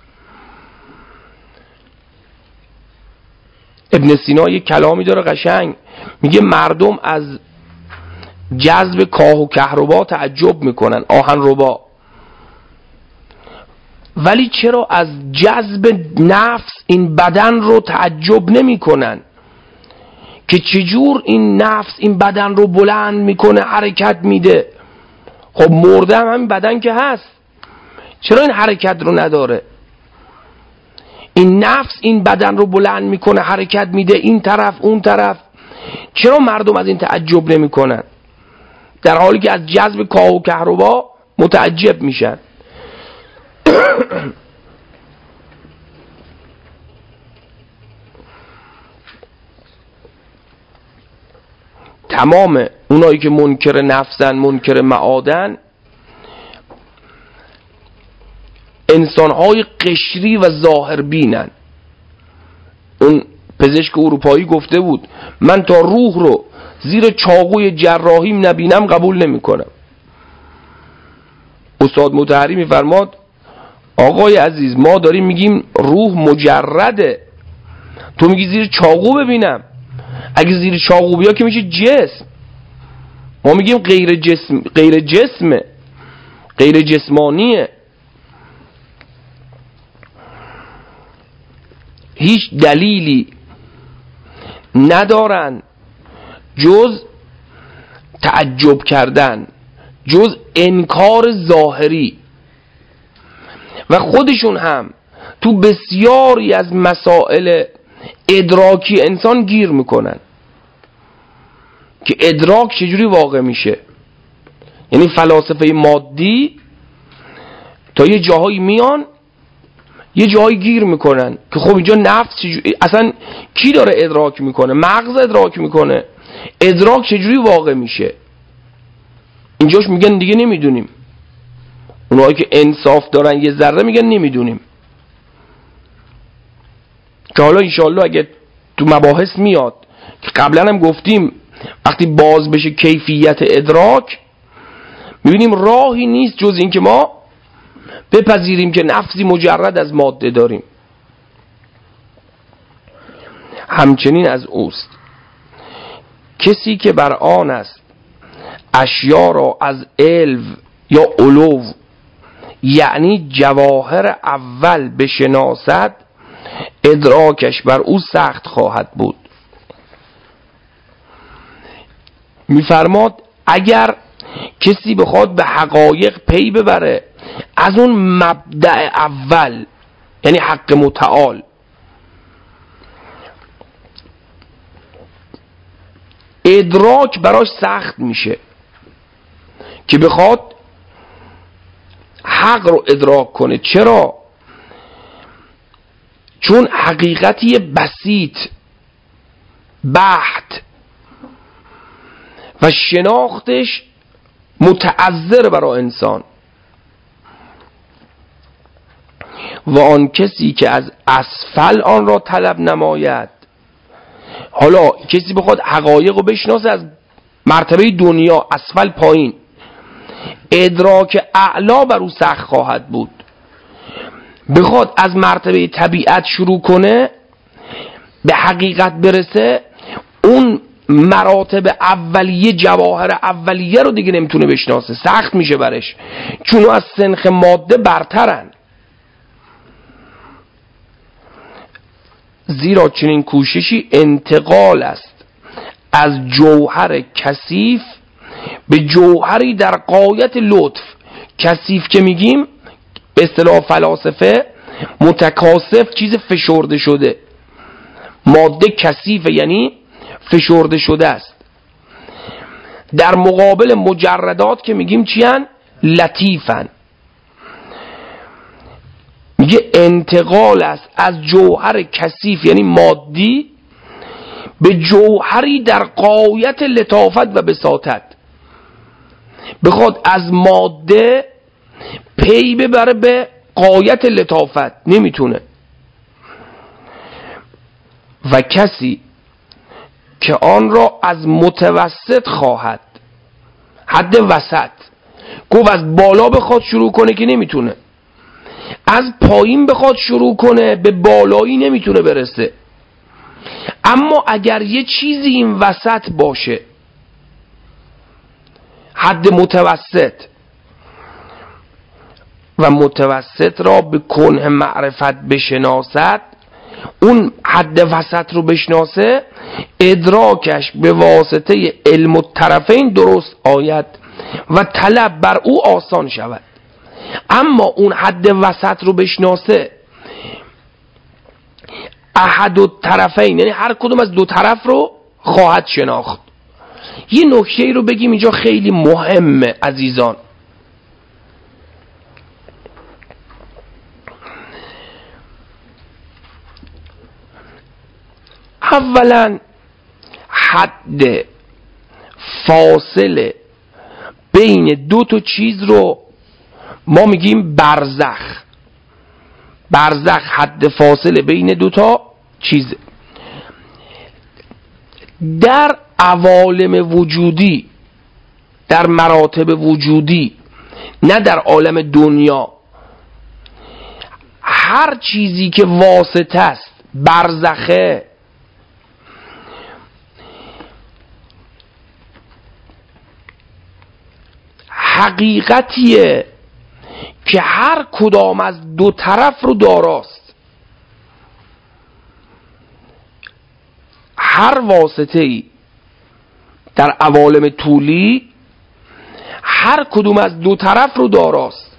[SPEAKER 1] ابن سینا یک کلامی داره قشنگ، میگه مردم از جذب کاه و کهربا تعجب میکنن، آهن ربا، ولی چرا از جذب نفس این بدن رو تعجب نمی کنن که چجور این نفس این بدن رو بلند میکنه، حرکت میده؟ خب مرده هم همین بدن که هست، چرا این حرکت رو نداره؟ این نفس این بدن رو بلند میکنه، حرکت میده این طرف اون طرف، چرا مردم از این تعجب نمی کنن در حالی که از جذب کاه و کهربا متعجب میشن؟ تمام اونایی که منکر نفسن، منکر معادن، انسانهای قشری و ظاهر بینن. اون پزشک اروپایی گفته بود من تا روح رو زیر چاقوی جراحیم نبینم قبول نمی کنم. استاد مطهری میفرماد آقای عزیز ما داریم میگیم روح مجرده، تو میگی زیر چاقو ببینم. اگه زیر چاقو بیا که میشه جسم. ما میگیم غیر جسمه، غیر جسمانیه. هیچ دلیلی ندارن جز تعجب کردن، جز انکار ظاهری، و خودشون هم تو بسیاری از مسائل ادراکی انسان گیر میکنن که ادراک چجوری واقع میشه. یعنی فلاسفه مادی تا یه جاهایی میان یه جایی گیر میکنن که خب اینجا نفس چجوری، اصلا کی داره ادراک میکنه؟ مغز ادراک میکنه. ادراک چجوری واقع میشه؟ اینجاش میگن دیگه نمیدونیم. اونایی که انصاف دارن یه ذره میگن نمیدونیم، که حالا انشالله اگه تو مباحث میاد که قبلا هم گفتیم وقتی باز بشه کیفیت ادراک میبینیم راهی نیست جز این که ما بپذیریم که نفسی مجرد از ماده داریم. همچنین از اوست کسی که بر آن است اشیا را از علو یا علو، یعنی جواهر اول بشناسد، ادراکش بر او سخت خواهد بود. میفرماد اگر کسی بخواد به حقایق پی ببره از اون مبدأ اول، یعنی حق متعال، ادراک براش سخت میشه که بخواد حق رو ادراک کنه. چرا؟ چون حقیقتی بسیط، بحت و شناختش متعذر برای انسان. و آن کسی که از اسفل آن را طلب نماید، حالا کسی بخواد حقایق رو بشناسه از مرتبه دنیا، اسفل پایین، ادراک اعلا بر او سخت خواهد بود. بخواد از مرتبه طبیعت شروع کنه به حقیقت برسه، اون مراتب اولیه، جواهر اولیه رو دیگه نمیتونه بشناسه، سخت میشه برش، چون از سنخ ماده برترن. زیرا چنین کوششی انتقال است از جوهر کثیف به جوهری در غایت لطف. کثیف که میگیم به اصطلاح فلاسفه متکاثف، چیز فشرده شده. ماده کثیفه یعنی فشرده شده است. در مقابل مجردات که میگیم چیان؟ لطیفن. میگه انتقال است از جوهر کثیف یعنی مادی به جوهری در غایت لطافت و بساطت. بخواد از ماده پی ببره به غایت لطافت، نمیتونه. و کسی که آن را از متوسط خواهد، حد وسط، گفت از بالا بخواد شروع کنه که نمیتونه، از پایین بخواد شروع کنه به بالایی نمیتونه برسه. اما اگر یه چیزی این وسط باشه، حد متوسط، و متوسط را به کنه معرفت بشناسد، اون حد وسط رو بشناسه، ادراکش به واسطه علم الطرفین درست آید و طلب بر او آسان شود. اما اون حد وسط رو بشناسه، احد الطرفین یعنی هر کدوم از دو طرف رو خواهد شناخت. یه نکته رو بگیم اینجا خیلی مهمه عزیزان. اولا حد فاصله بین دو تا چیز رو ما میگیم برزخ. برزخ حد فاصله بین دو تا چیز. در عوالم وجودی، در مراتب وجودی، نه در عالم دنیا، هر چیزی که واسطه است، برزخه، حقیقتیه که هر کدام از دو طرف رو داراست. هر واسطه‌ای در عوالم طولی هر کدوم از دو طرف رو داراست،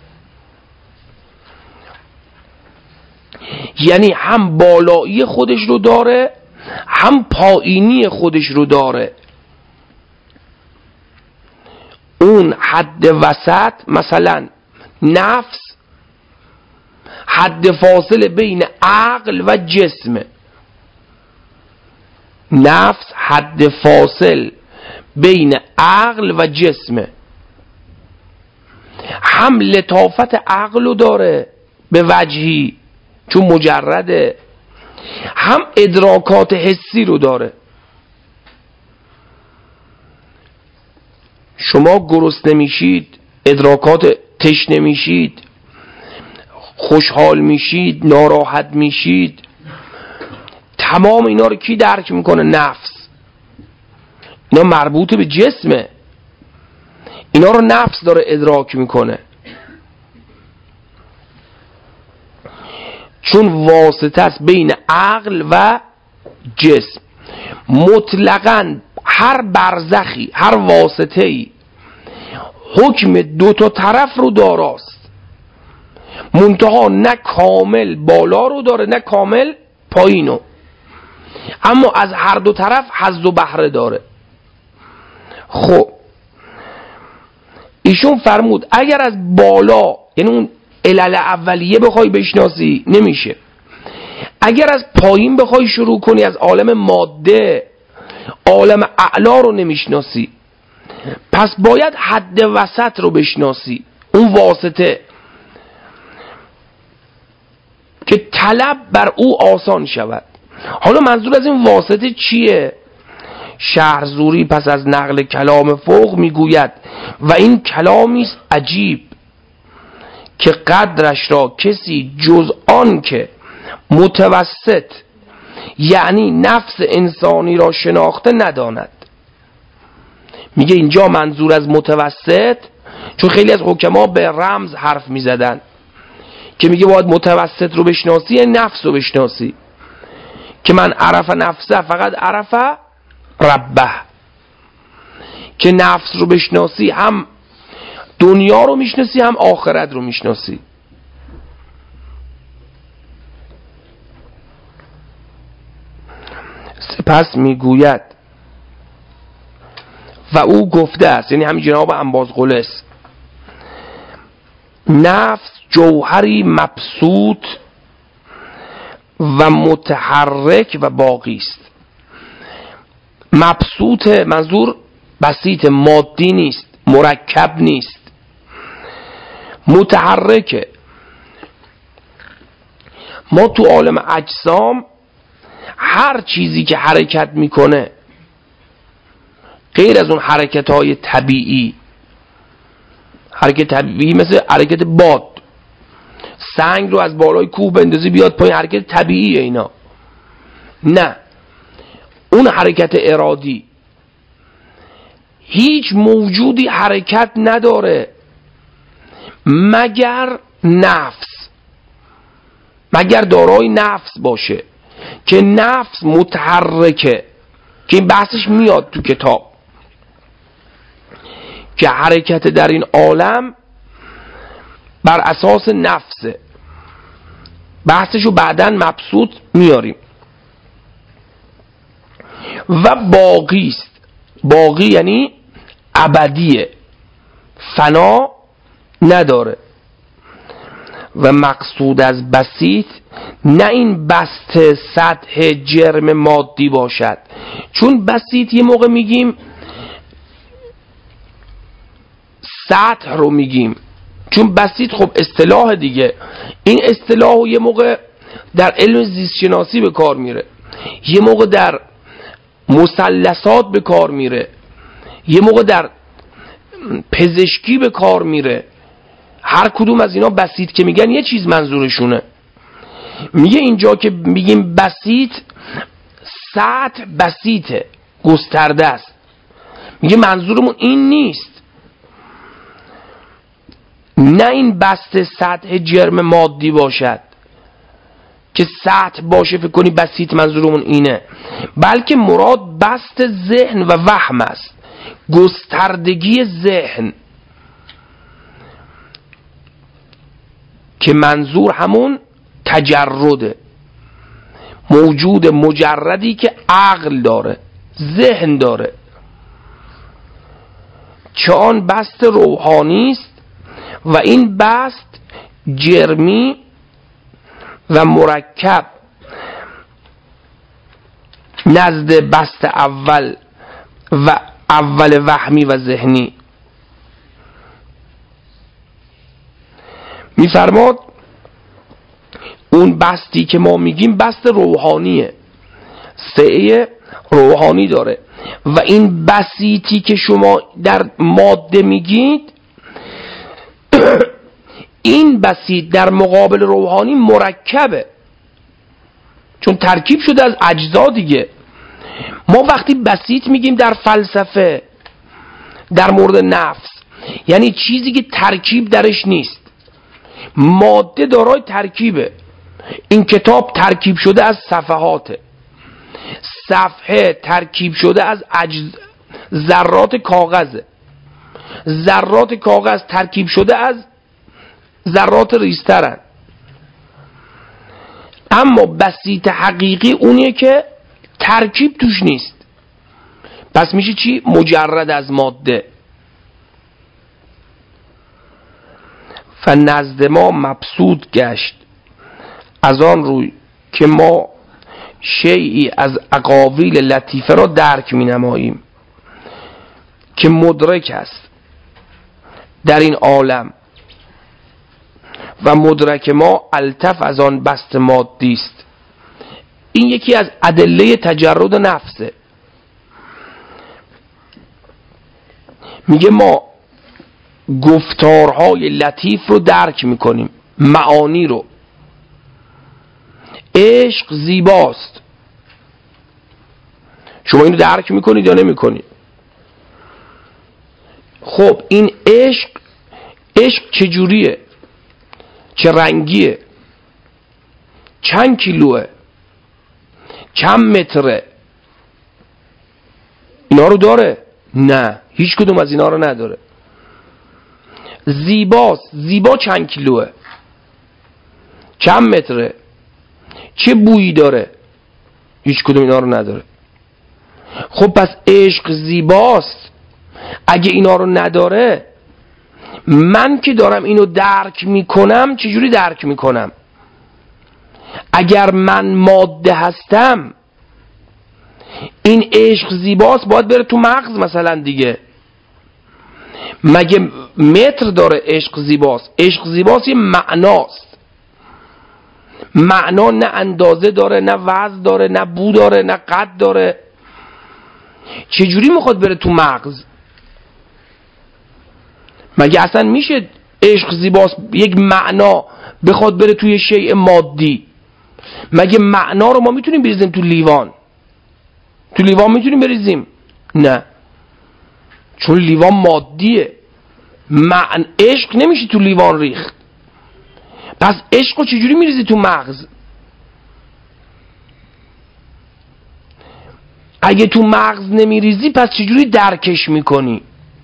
[SPEAKER 1] یعنی هم بالایی خودش رو داره هم پایینی خودش رو داره. اون حد وسط مثلا نفس حد فاصله بین عقل و جسمه. نفس حد فاصل بین عقل و جسمه. هم لطافت عقل رو داره به وجهی چون مجرده، هم ادراکات حسی رو داره. شما گرسنه میشید، ادراکات تشنه میشید، خوشحال میشید، ناراحت میشید، تمام اینا رو کی درک میکنه؟ نفس. اینا مربوط به جسمه، اینا رو نفس داره ادراک میکنه، چون واسطه است بین عقل و جسم. مطلقاً هر برزخی، هر واسطه‌ای حکم دو تا طرف رو داراست، منتها نه کامل بالا رو داره نه کامل پایینو، اما از هر دو طرف حظ و بهره داره. خب ایشون فرمود اگر از بالا، یعنی اون علل اولیه بخوای بشناسی نمیشه، اگر از پایین بخوای شروع کنی، از عالم ماده، عالم اعلا رو نمیشناسی، پس باید حد وسط رو بشناسی، اون واسطه که طلب بر او آسان شود. حالا منظور از این واسطه چیه؟ شهرزوری پس از نقل کلام فوق میگوید و این کلامی است عجیب که قدرش را کسی جز آن که متوسط، یعنی نفس انسانی را شناخته نداند. میگه اینجا منظور از متوسط، چون خیلی از حکما به رمز حرف میزدن که میگه باید متوسط رو بشناسی، یعنی نفس رو بشناسی، که من عرف نفسه فقط عرف ربه، که نفس رو بشناسی هم دنیا رو میشناسی هم آخرت رو میشناسی. سپس میگوید و او گفته است، یعنی همین جناب انبازغلس، نفس جوهری مبسوط و متحرک و باقی است. مبسوط منظور بسیط، مادی نیست، مرکب نیست، متحرکه. ما تو عالم اجسام هر چیزی که حرکت میکنه غیر از اون حرکت های طبیعی، حرکت طبیعی مثل حرکت باد، سنگ رو از بالای کوه بندازی بیاد پایین، حرکت طبیعیه اینا، نه اون حرکت ارادی. هیچ موجودی حرکت نداره مگر نفس، مگر دارای نفس باشه، که نفس متحرکه، که این بحثش میاد تو کتاب که حرکت در این عالم بر اساس نفسه، بحثشو بعداً مبسوط میاریم. و باقی است، باقی یعنی ابدیه، فنا نداره. و مقصود از بسیط نه این بسط سطح جرم مادی باشد، چون بسیط یه موقع میگیم سطح رو میگیم، چون بسیط خب اصطلاح دیگه، این اصطلاح یه موقع در علم زیست شناسی به کار میره، یه موقع در مثلثات به کار میره، یه موقع در پزشکی به کار میره. هر کدوم از اینا بسیط که میگن یه چیز منظورشونه. میگه اینجا که میگیم بسیط، سطح بسیطه، گسترده است. میگه منظورمون این نیست، نه این بسط سطح جرم مادی باشد که سطح باشه فکر کنی بسیط منظورمون اینه، بلکه مراد بسط ذهن و وهم است، گستردگی ذهن، که منظور همون تجرده، موجود مجردی که عقل داره، ذهن داره، چه آن بسط روحانی است و این بسط جرمی و مرکب نزد بسط اول و اول وهمی و ذهنی. میفرماد اون بسطی که ما میگیم بسط روحانیه، سعه روحانی داره، و این بسیطی که شما در ماده میگید این بسیط در مقابل روحانی مرکبه، چون ترکیب شده از اجزا دیگه. ما وقتی بسیط میگیم در فلسفه در مورد نفس، یعنی چیزی که ترکیب درش نیست، ماده دارای ترکیبه. این کتاب ترکیب شده از صفحاته، صفحه ترکیب شده از ذرات کاغذه، ذرات کاغذ ترکیب شده از ذرات ریزترن، اما بسیط حقیقی اونیه که ترکیب توش نیست. پس میشه چی؟ مجرد از ماده. فنزد ما مبسوط گشت از آن روی که ما شیئی از اقاویل لطیفه را درک می نماییم که مدرک است در این عالم و مدرک ما الطف از آن بست مادی است. این یکی از ادله تجرد نفسه. میگه ما گفتارهای لطیف رو درک میکنیم، معانی رو. عشق زیباست، شما اینو درک میکنید یا نمیکنید؟ خب این عشق چجوریه؟ چه رنگیه؟ چند کیلوه؟ چند متره؟ اینا رو داره؟ نه، هیچ کدوم از اینا رو نداره. زیباست، زیبا چند کیلوه؟ چند متره؟ چه بویی داره؟ هیچ کدوم اینا رو نداره. خب پس عشق زیباست، اگه اینا رو نداره، من که دارم اینو درک میکنم چجوری درک میکنم؟ اگر من ماده هستم، این عشق زیباست باید بره تو مغز مثلا دیگه. مگه متر داره عشق زیباست؟ عشق زیباست یه معناست. معنا نه اندازه داره، نه وزن داره، نه بو داره، نه قد داره. چجوری میخواد بره تو مغز؟ مگه اصلا میشه عشق زیباست یک معنا بخواد بره توی شیء مادی؟ مگه معنا رو ما میتونیم بریزیم تو لیوان؟ تو لیوان میتونیم بریزیم؟ نه، چون لیوان مادیه. عشق نمیشه تو لیوان ریخت. پس عشق رو چجوری میریزی تو مغز؟ اگه تو مغز نمیریزی پس چجوری درکش میکنی؟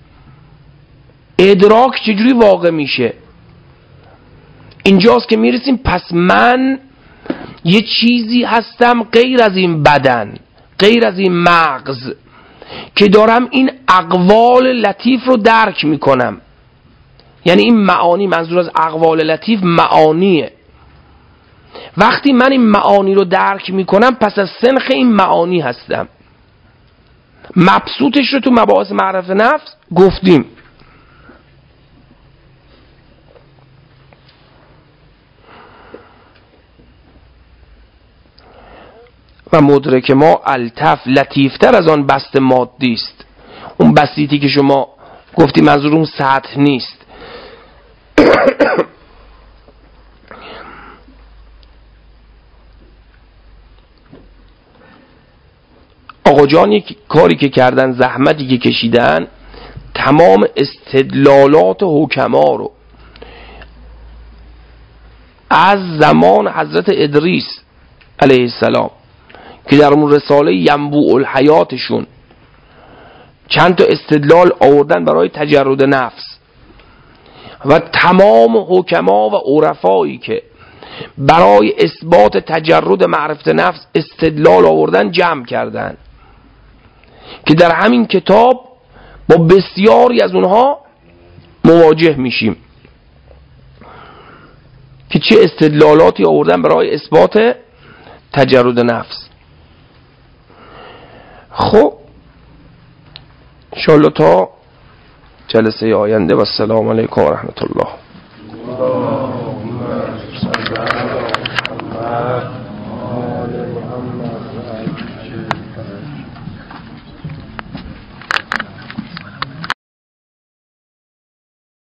[SPEAKER 1] ادراک چجوری واقع میشه؟ اینجاست که میرسیم پس من یه چیزی هستم غیر از این بدن، غیر از این مغز، که دارم این اقوال لطیف رو درک میکنم. یعنی این معانی، منظور از اقوال لطیف معانیه. وقتی من این معانی رو درک میکنم پس از سنخ این معانی هستم. مبسوطش رو تو مباحث معرفت نفس گفتیم. و مدرک ما الطف، لطیفتر از آن بست مادی است. اون بسیطی که شما گفتی منظور اون سطح نیست. آقا جان یک کاری که کردن، زحمتی که کشیدن، تمام استدلالات حکما رو از زمان حضرت ادریس علیه السلام که در اون رساله ینبوع الحیاتشون چند تا استدلال آوردن برای تجرد نفس، و تمام حکما و عرفایی که برای اثبات تجرد معرفت نفس استدلال آوردن جمع کردن، که در همین کتاب با بسیاری از اونها مواجه میشیم که چه استدلالاتی آوردن برای اثبات تجرد نفس. خب انشاءالله تا جلسه آینده و السلام علیکم و رحمت الله.